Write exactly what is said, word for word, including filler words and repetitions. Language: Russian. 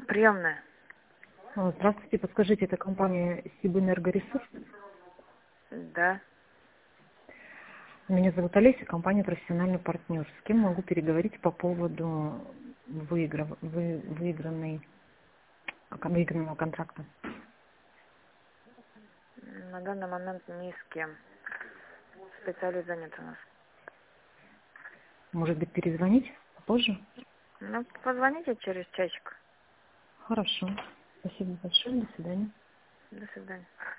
Приемная. А, Здравствуйте, подскажите, это компания Сибэнергоресурс? Да. Меня зовут Олеся, компания «Профессиональный партнер». С кем могу переговорить по поводу выиграв... вы... выигранной... выигранного контракта? На данный момент ни с кем. Специалист занят у нас. Может быть, перезвонить позже? Ну, позвоните через часик. Хорошо. Спасибо большое. До свидания. До свидания.